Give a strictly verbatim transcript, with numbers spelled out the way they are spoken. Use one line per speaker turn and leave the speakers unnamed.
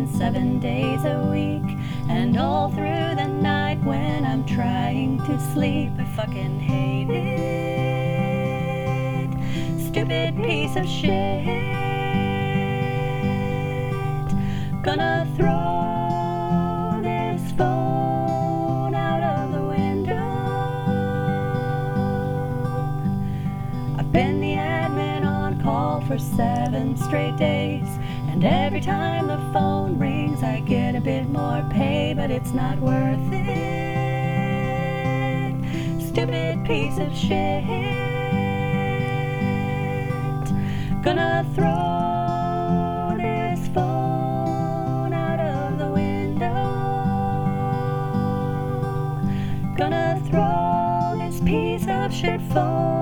seven days a week. And all through the night when I'm trying to sleep, I fucking hate it. Stupid piece of shit. Gonna throw this phone out of the window. I've been the admin on call for seven straight days, and every time the phone rings I get a bit more pay, but it's not worth it. Stupid piece of shit. Gonna throw this phone out of the window. Gonna throw this piece of shit phone